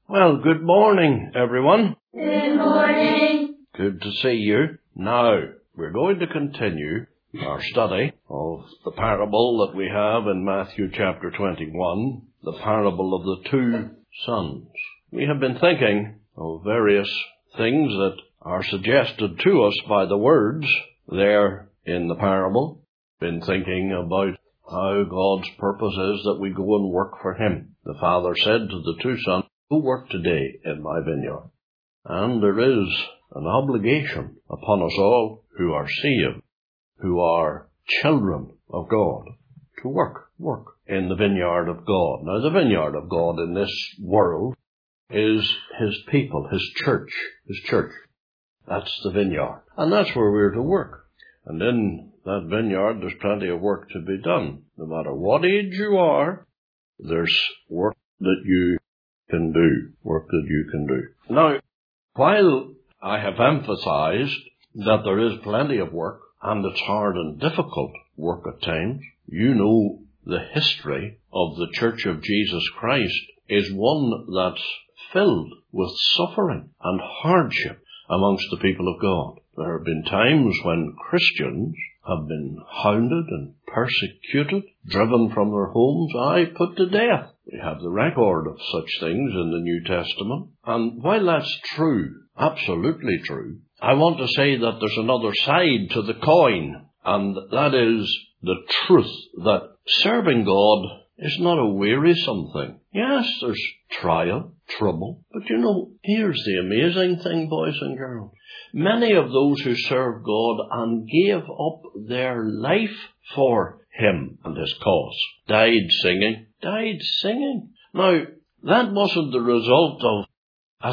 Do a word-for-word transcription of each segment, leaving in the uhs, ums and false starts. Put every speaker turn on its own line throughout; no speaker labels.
Well, good morning, everyone.
Good morning.
Good to see you. Now, we're going to continue our study of the parable that we have in Matthew chapter twenty-one, the parable of the two sons. We have been thinking of various things that are suggested to us by the words there in the parable. Been thinking about how God's purpose is that we go and work for Him. The father said to the two sons, "Go work today in my vineyard." And there is an obligation upon us all who are saved, who are children of God, to work, work in the vineyard of God. Now, the vineyard of God in this world is His people, His church, His church. That's the vineyard. And that's where we're to work. And in that vineyard, there's plenty of work to be done. No matter what age you are, there's work that you can do, work that you can do. Now, while I have emphasized that there is plenty of work, and it's hard and difficult work at times, you know the history of the Church of Jesus Christ is one that's filled with suffering and hardship amongst the people of God. There have been times when Christians have been hounded and persecuted, driven from their homes, aye, put to death. We have the record of such things in the New Testament. And while that's true, absolutely true, I want to say that there's another side to the coin, and that is the truth that serving God is not a wearisome thing. Yes, there's trial, trouble, but you know, here's the amazing thing, boys and girls. Many of those who serve God and gave up their life for Him and His cause died singing, died singing. Now, that wasn't the result of a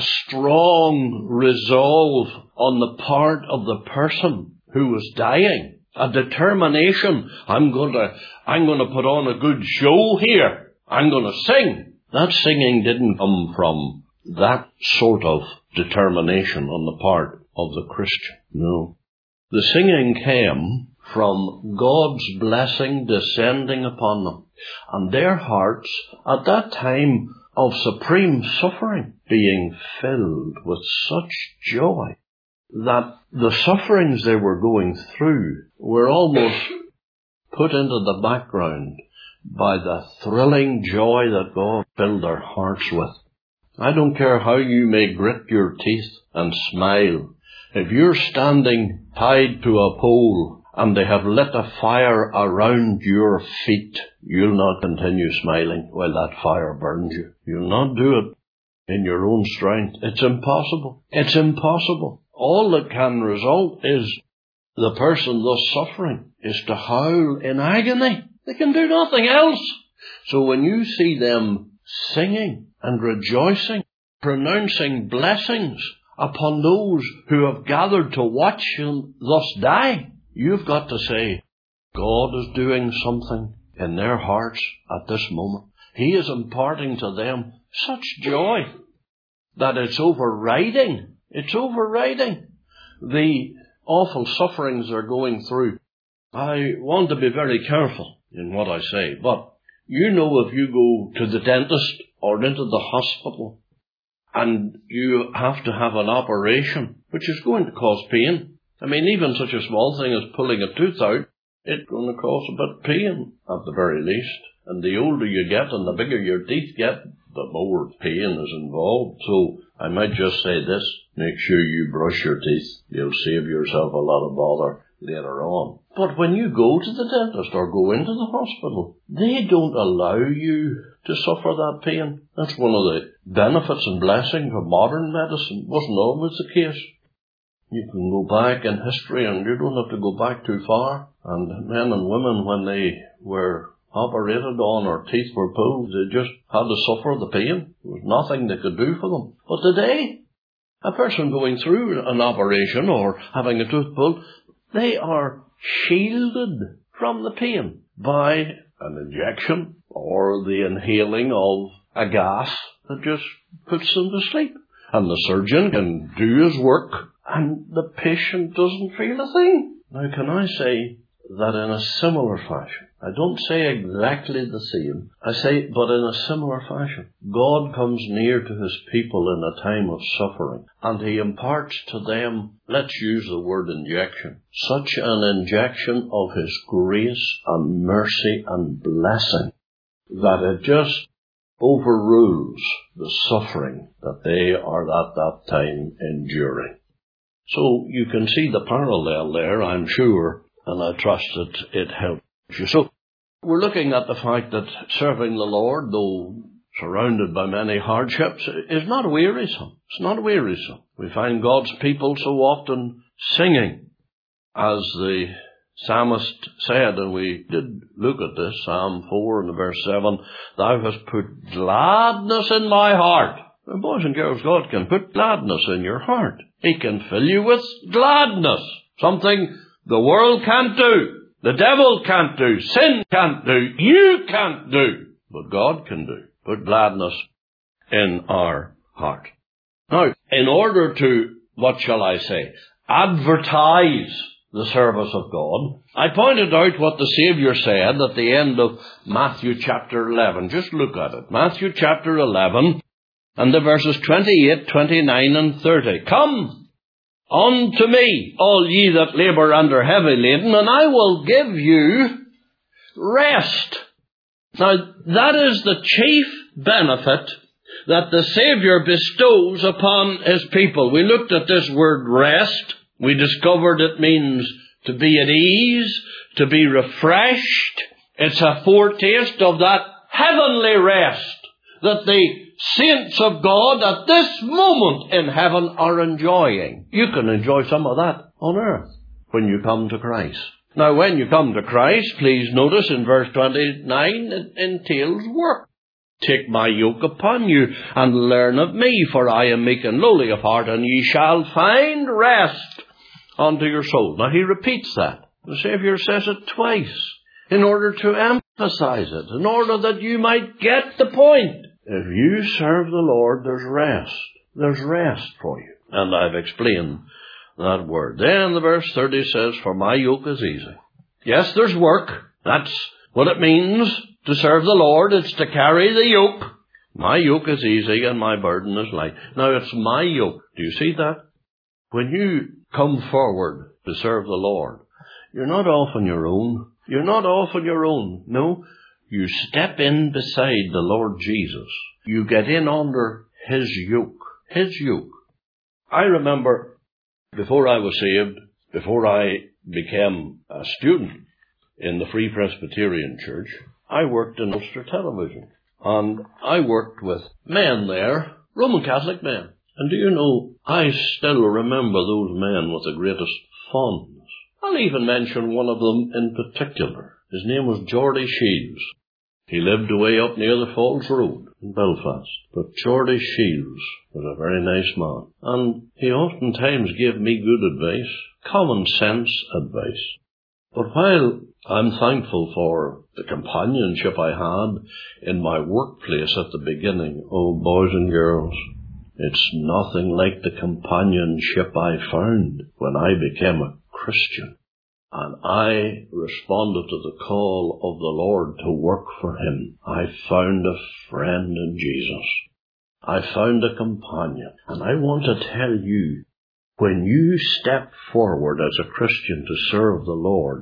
strong resolve on the part of the person who was dying. A determination, I'm going to, I'm going to put on a good show here. I'm going to sing. That singing didn't come from that sort of determination on the part of the Christian. No. The singing came from God's blessing descending upon them, and their hearts at that time of supreme suffering being filled with such joy that the sufferings they were going through were almost put into the background by the thrilling joy that God filled their hearts with. I don't care how you may grit your teeth and smile. If you're standing tied to a pole and they have lit a fire around your feet, you'll not continue smiling while that fire burns you. You'll not do it in your own strength. It's impossible. It's impossible. All that can result is the person thus suffering is to howl in agony. They can do nothing else. So when you see them singing and rejoicing, pronouncing blessings upon those who have gathered to watch him thus die, you've got to say, God is doing something in their hearts at this moment. He is imparting to them such joy that it's overriding, it's overriding the awful sufferings they're going through. I want to be very careful in what I say, but you know if you go to the dentist or into the hospital and you have to have an operation, which is going to cause pain. I mean, even such a small thing as pulling a tooth out, it's going to cause a bit of pain at the very least. And the older you get and the bigger your teeth get, the more pain is involved. So I might just say this, make sure you brush your teeth. You'll save yourself a lot of bother later on. But when you go to the dentist or go into the hospital, they don't allow you to suffer that pain. That's one of the benefits and blessings of modern medicine. It wasn't always the case. You can go back in history and you don't have to go back too far. And men and women, when they were operated on or teeth were pulled, they just had to suffer the pain. There was nothing they could do for them. But today, a person going through an operation or having a tooth pulled, they are shielded from the pain by an injection or the inhaling of a gas that just puts them to sleep. And the surgeon can do his work and the patient doesn't feel a thing. Now, can I say that in a similar fashion, I don't say exactly the same, I say, but in a similar fashion, God comes near to his people in a time of suffering, and he imparts to them, let's use the word injection, such an injection of his grace and mercy and blessing, that it just overrules the suffering that they are at that time enduring. So you can see the parallel there, I'm sure, and I trust that it helps you. So we're looking at the fact that serving the Lord, though surrounded by many hardships, is not wearisome. It's not wearisome. We find God's people so often singing, as the psalmist said, and we did look at this, Psalm four and verse seven, thou hast put gladness in my heart. And boys and girls, God can put gladness in your heart. He can fill you with gladness. Something the world can't do, the devil can't do, sin can't do, you can't do, but God can do. Put gladness in our heart. Now, in order to, what shall I say, advertise the service of God, I pointed out what the Saviour said at the end of Matthew chapter eleven. Just look at it. Matthew chapter eleven and the verses twenty-eight, twenty-nine and thirty. Come unto me, all ye that labour and are heavy laden, and I will give you rest. Now, that is the chief benefit that the Saviour bestows upon his people. We looked at this word rest. We discovered it means to be at ease, to be refreshed. It's a foretaste of that heavenly rest that the saints of God at this moment in heaven are enjoying. You can enjoy some of that on earth when you come to Christ. Now, when you come to Christ, please notice in verse twenty-nine, it entails work. Take my yoke upon you and learn of me, for I am meek and lowly of heart, and ye shall find rest unto your soul. Now, he repeats that. The Saviour says it twice in order to emphasize it, in order that you might get the point. If you serve the Lord, there's rest. There's rest for you. And I've explained that word. Then the verse thirty says, for my yoke is easy. Yes, there's work. That's what it means to serve the Lord. It's to carry the yoke. My yoke is easy and my burden is light. Now, it's my yoke. Do you see that? When you come forward to serve the Lord, you're not off on your own. You're not off on your own. No. You step in beside the Lord Jesus. You get in under his yoke. His yoke. I remember before I was saved, before I became a student in the Free Presbyterian Church, I worked in Ulster Television. And I worked with men there, Roman Catholic men. And do you know, I still remember those men with the greatest fondness. I'll even mention one of them in particular. His name was Geordie Shields. He lived away up near the Falls Road in Belfast. But Geordie Shields was a very nice man. And he oftentimes gave me good advice, common sense advice. But while I'm thankful for the companionship I had in my workplace at the beginning, oh boys and girls, it's nothing like the companionship I found when I became a Christian. And I responded to the call of the Lord to work for him. I found a friend in Jesus. I found a companion. And I want to tell you, when you step forward as a Christian to serve the Lord,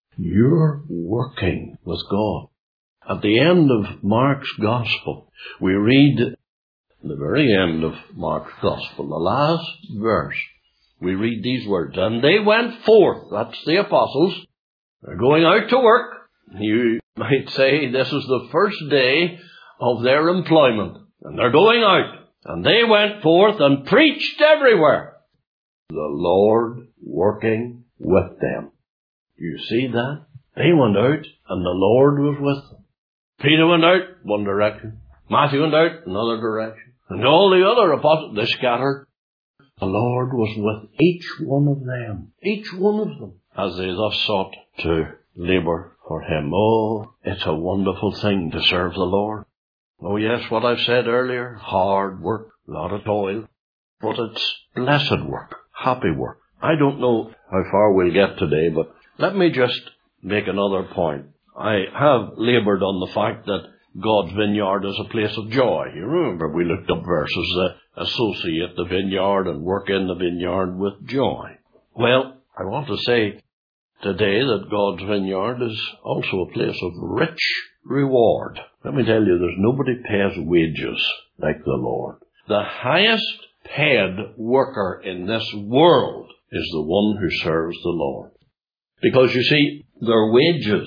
you're working with God. At the end of Mark's Gospel, we read, the very end of Mark's Gospel, the last verse, we read these words, and they went forth, that's the apostles, they're going out to work. You might say this is the first day of their employment, and they're going out, and they went forth and preached everywhere, the Lord working with them. You see that? They went out, and the Lord was with them. Peter went out one direction, Matthew went out another direction, and all the other apostles, they scattered. The Lord was with each one of them, each one of them, as they thus sought to labour for him. Oh, it's a wonderful thing to serve the Lord. Oh yes, what I've said earlier, hard work, a lot of toil, but it's blessed work, happy work. I don't know how far we'll get today, but let me just make another point. I have laboured on the fact that God's vineyard is a place of joy. You remember we looked up verses that associate the vineyard and work in the vineyard with joy. Well, I want to say today that God's vineyard is also a place of rich reward. Let me tell you, there's nobody pays wages like the Lord. The highest paid worker in this world is the one who serves the Lord. Because you see, their wages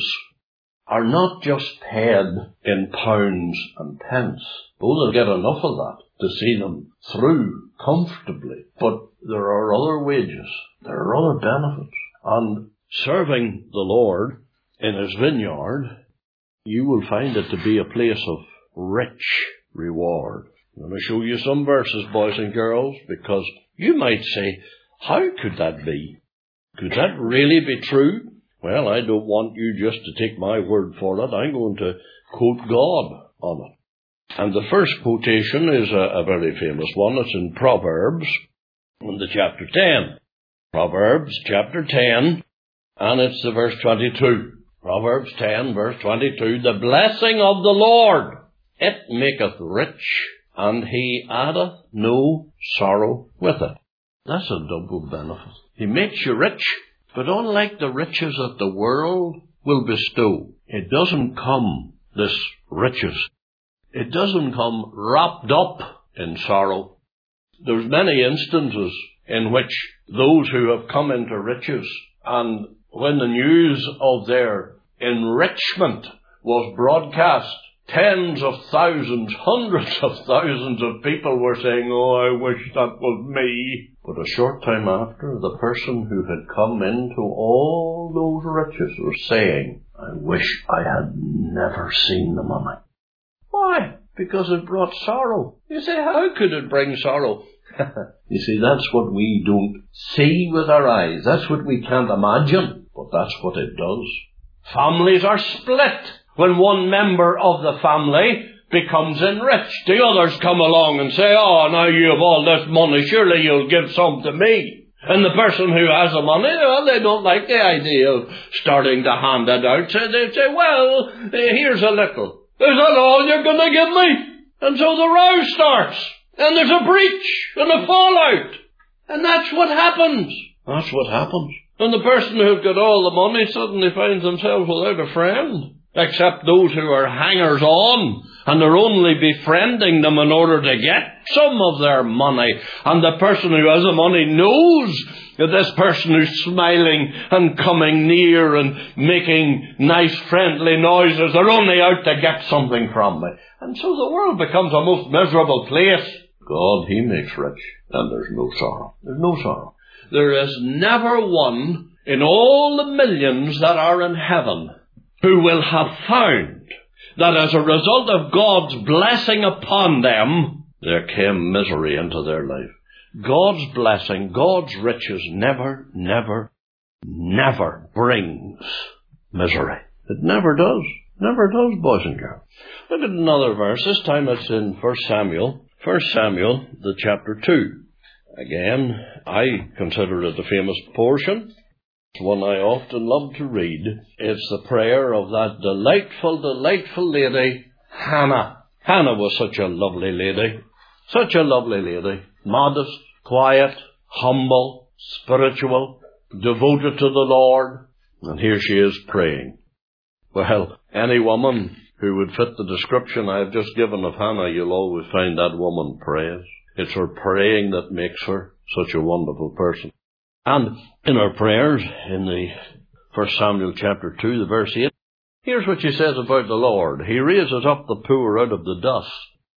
are not just paid in pounds and pence. Oh, they'll get enough of that to see them through comfortably. But there are other wages. There are other benefits. And serving the Lord in His vineyard, you will find it to be a place of rich reward. I'm going to show you some verses, boys and girls, because you might say, how could that be? Could that really be true? Well, I don't want you just to take my word for it. I'm going to quote God on it. And the first quotation is a, a very famous one. It's in Proverbs, in the chapter ten. Proverbs chapter ten, and it's the verse twenty-two. Proverbs ten, verse twenty-two. The blessing of the Lord, it maketh rich, and He addeth no sorrow with it. That's a double benefit. He makes you rich, but unlike the riches that the world will bestow, it doesn't come, this riches, it doesn't come wrapped up in sorrow. There's many instances in which those who have come into riches, and when the news of their enrichment was broadcast, tens of thousands, hundreds of thousands of people were saying, oh, I wish that was me. But a short time after, the person who had come into all those riches was saying, I wish I had never seen the money. Why? Because it brought sorrow. You say, how could it bring sorrow? You see, that's what we don't see with our eyes. That's what we can't imagine. But that's what it does. Families are split when one member of the family becomes enriched. The others come along and say, oh, now you have all this money, surely you'll give some to me. And the person who has the money, well, they don't like the idea of starting to hand it out. So they say, well, here's a little. Is that all you're going to give me? And so the row starts. And there's a breach and a fallout. And that's what happens. That's what happens. And the person who's got all the money suddenly finds themselves without a friend. Except those who are hangers-on, and they're only befriending them in order to get some of their money. And the person who has the money knows that this person who's smiling and coming near and making nice friendly noises, they're only out to get something from me. And so the world becomes a most miserable place. God, He makes rich, and there's no sorrow. There's no sorrow. There is never one in all the millions that are in heaven who will have found that as a result of God's blessing upon them, there came misery into their life. God's blessing, God's riches never, never, never brings misery. It never does. Never does, boys and girls. Look at another verse. This time it's in First Samuel. First Samuel, the chapter two. Again, I consider it a famous portion. It's one I often love to read. It's the prayer of that delightful, delightful lady, Hannah. Hannah was such a lovely lady. Such a lovely lady. Modest, quiet, humble, spiritual, devoted to the Lord. And here she is praying. Well, any woman who would fit the description I've just given of Hannah, you'll always find that woman prays. It's her praying that makes her such a wonderful person. And in her prayers, in the First Samuel chapter two, the verse eight, here's what she says about the Lord. He raises up the poor out of the dust.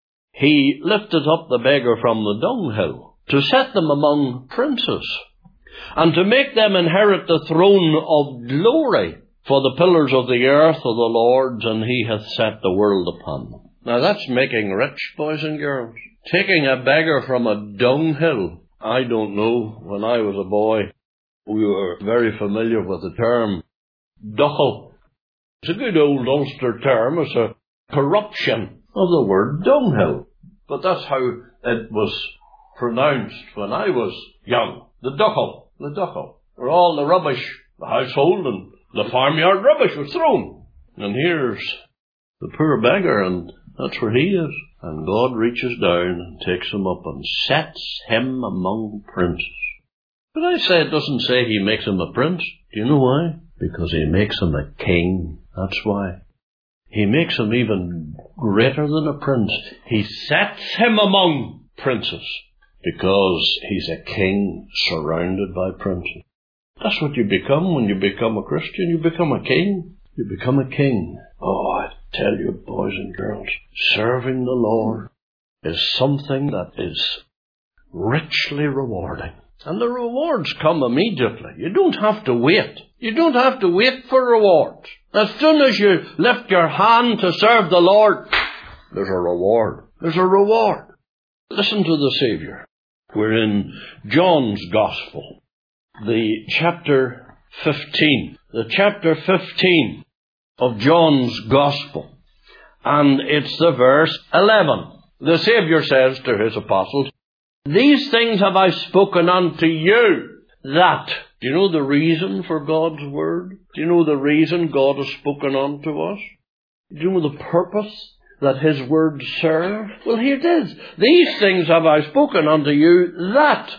He lifted up the beggar from the dunghill, to set them among princes, and to make them inherit the throne of glory. For the pillars of the earth are the Lord's, and He hath set the world upon them. Now that's making rich, boys and girls. Taking a beggar from a dunghill. I don't know, when I was a boy, we were very familiar with the term duchel. It's a good old Ulster term. It's a corruption of the word dunghill. But that's how it was pronounced when I was young. The duchel. The duchel. Where all the rubbish, the household and The farmyard rubbish was thrown. And here's the poor beggar, and that's where he is. And God reaches down and takes him up and sets him among princes. But I say it doesn't say he makes him a prince. Do you know why? Because he makes him a king. That's why. He makes him even greater than a prince. He sets him among princes because he's a king surrounded by princes. That's what you become when you become a Christian. You become a king. You become a king. Oh, I tell you, boys and girls, serving the Lord is something that is richly rewarding. And the rewards come immediately. You don't have to wait. You don't have to wait for rewards. As soon as you lift your hand to serve the Lord, there's a reward. There's a reward. Listen to the Savior. We're in John's Gospel, the chapter fifteen. The chapter fifteen of John's Gospel. And it's the verse eleven. The Savior says to his apostles, "These things have I spoken unto you, that..." Do you know the reason for God's word? Do you know the reason God has spoken unto us? Do you know the purpose that his words serve? Well, here it is. "These things have I spoken unto you, that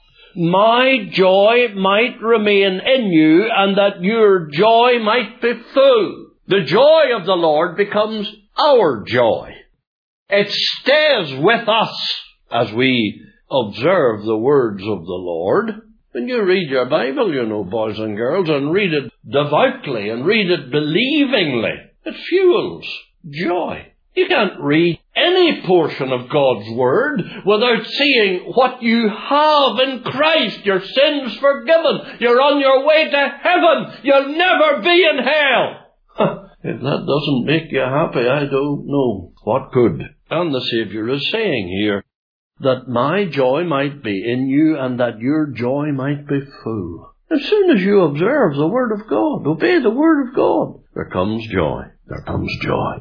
my joy might remain in you, and that your joy might be full." The joy of the Lord becomes our joy. It stays with us as we observe the words of the Lord. When you read your Bible, you know, boys and girls, and read it devoutly and read it believingly, it fuels joy. You can't read any portion of God's Word without seeing what you have in Christ. Your sins forgiven. You're on your way to heaven. You'll never be in hell. If that doesn't make you happy, I don't know what could. And the Savior is saying here, that my joy might be in you, and that your joy might be full. As soon as you observe the Word of God, obey the Word of God, there comes joy. There comes joy.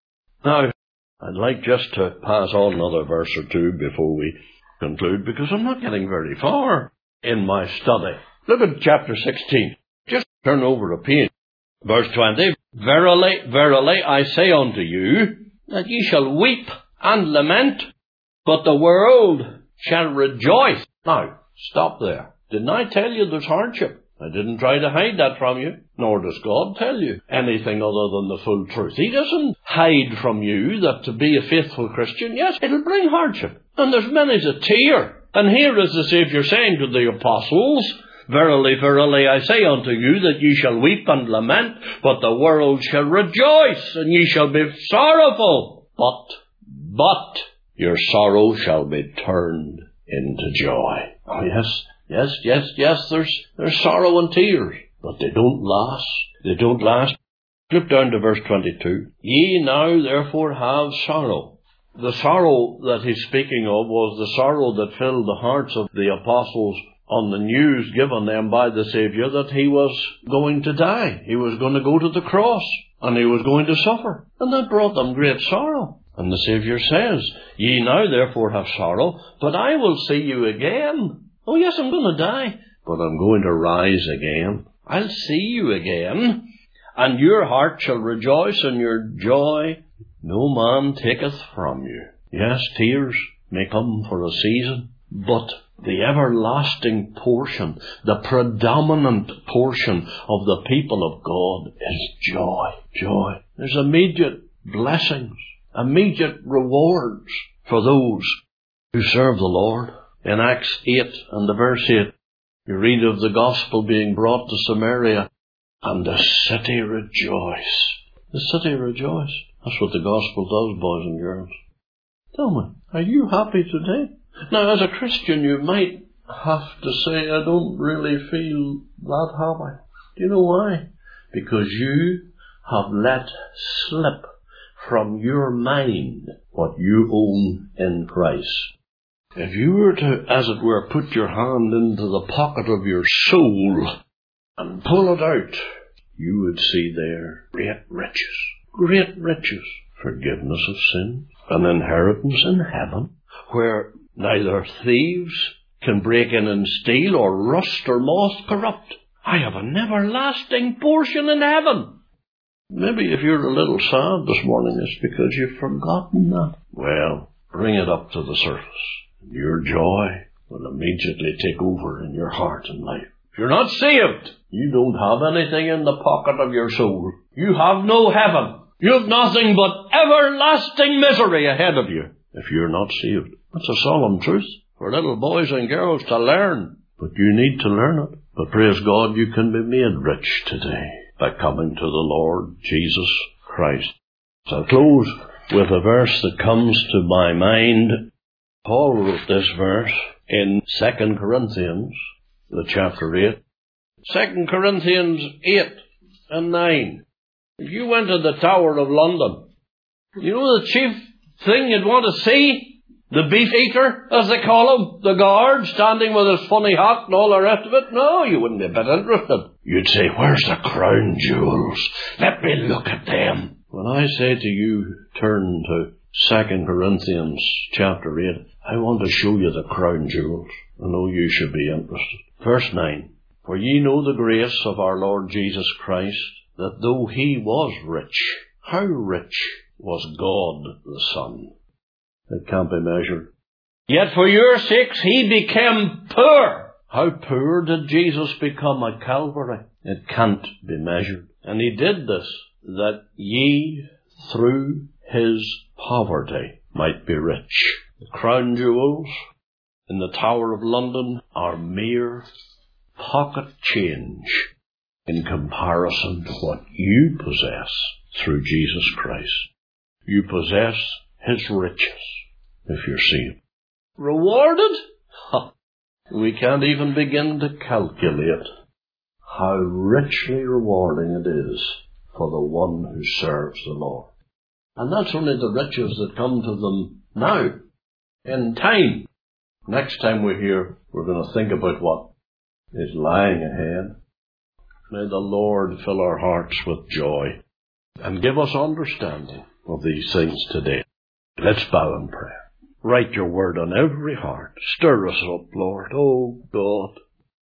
Now, I'd like just to pass on another verse or two before we conclude, because I'm not getting very far in my study. Look at chapter sixteen. Just turn over a page. Verse twenty. "Verily, verily, I say unto you, that ye shall weep and lament, but the world shall rejoice." Now, stop there. Didn't I tell you there's hardship? I didn't try to hide that from you, nor does God tell you anything other than the full truth. He doesn't hide from you that to be a faithful Christian, yes, it'll bring hardship. And there's many's a tear. And here is the Savior saying to the apostles, "Verily, verily, I say unto you, that ye shall weep and lament, but the world shall rejoice, and ye shall be sorrowful. But, but, your sorrow shall be turned into joy." Oh, yes, yes, yes, yes, there's, there's sorrow and tears, but they don't last. They don't last. Flip down to verse twenty-two. "Ye now therefore have sorrow." The sorrow that he's speaking of was the sorrow that filled the hearts of the apostles on the news given them by the Savior that he was going to die. He was going to go to the cross, and he was going to suffer. And that brought them great sorrow. And the Savior says, "Ye now therefore have sorrow, but I will see you again." Oh yes, I'm going to die, but I'm going to rise again. I'll see you again. "And your heart shall rejoice, and your joy no man taketh from you." Yes, tears may come for a season, but the everlasting portion, the predominant portion of the people of God is joy. Joy. There's immediate blessings, immediate rewards for those who serve the Lord. In Acts eight and the verse eight, you read of the gospel being brought to Samaria, and the city rejoiced. The city rejoiced. That's what the gospel does, boys and girls. Tell me, are you happy today? Now, as a Christian, you might have to say, "I don't really feel that happy." Do you know why? Because you have let slip from your mind what you own in Christ. If you were to, as it were, put your hand into the pocket of your soul and pull it out, you would see there great riches, great riches, forgiveness of sin, an inheritance in heaven, where neither thieves can break in and steal, or rust or moth corrupt. I have an everlasting portion in heaven. Maybe if you're a little sad this morning, it's because you've forgotten that. Well, bring it up to the surface. Your joy will immediately take over in your heart and life. If you're not saved, you don't have anything in the pocket of your soul. You have no heaven. You have nothing but everlasting misery ahead of you if you're not saved. That's a solemn truth for little boys and girls to learn. But you need to learn it. But praise God, you can be made rich today by coming to the Lord Jesus Christ. So I'll close with a verse that comes to my mind. Paul wrote this verse in Second Corinthians, the chapter eight. Second Corinthians eight and nine. If you went to the Tower of London, you know the chief thing you'd want to see? The beef eater, as they call him, the guard standing with his funny hat and all the rest of it? No, you wouldn't be a bit interested. You'd say, where's the crown jewels? Let me look at them. When I say to you, turn to Second Corinthians chapter eight, I want to show you the crown jewels. I know you should be interested. Verse nine. For ye know the grace of our Lord Jesus Christ, that though he was rich, how rich was God the Son? It can't be measured. Yet for your sakes he became poor. How poor did Jesus become at Calvary? It can't be measured. And he did this, that ye through his poverty might be rich. The crown jewels in the Tower of London are mere pocket change in comparison to what you possess through Jesus Christ. You possess his riches if you're saved. Rewarded? Ha. We can't even begin to calculate how richly rewarding it is for the one who serves the Lord. And that's only the riches that come to them now, in time. Next time we're here, we're going to think about what is lying ahead. May the Lord fill our hearts with joy and give us understanding of these things today. Let's bow in prayer. Write your word on every heart. Stir us up, Lord. Oh, God,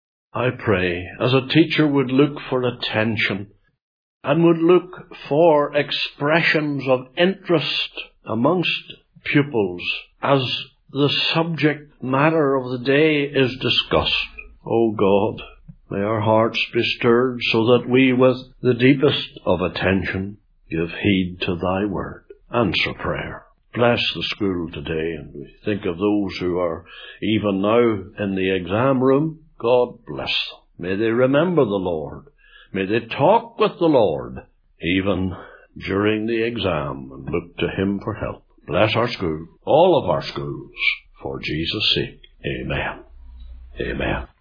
I pray, as a teacher would look for attention and would look for expressions of interest amongst pupils as the subject matter of the day is discussed. Oh, God, may our hearts be stirred so that we, with the deepest of attention, give heed to thy word. Answer prayer. Bless the school today, and we think of those who are even now in the exam room. God bless them. May they remember the Lord. May they talk with the Lord, even during the exam, and look to him for help. Bless our school, all of our schools, for Jesus' sake. Amen. Amen.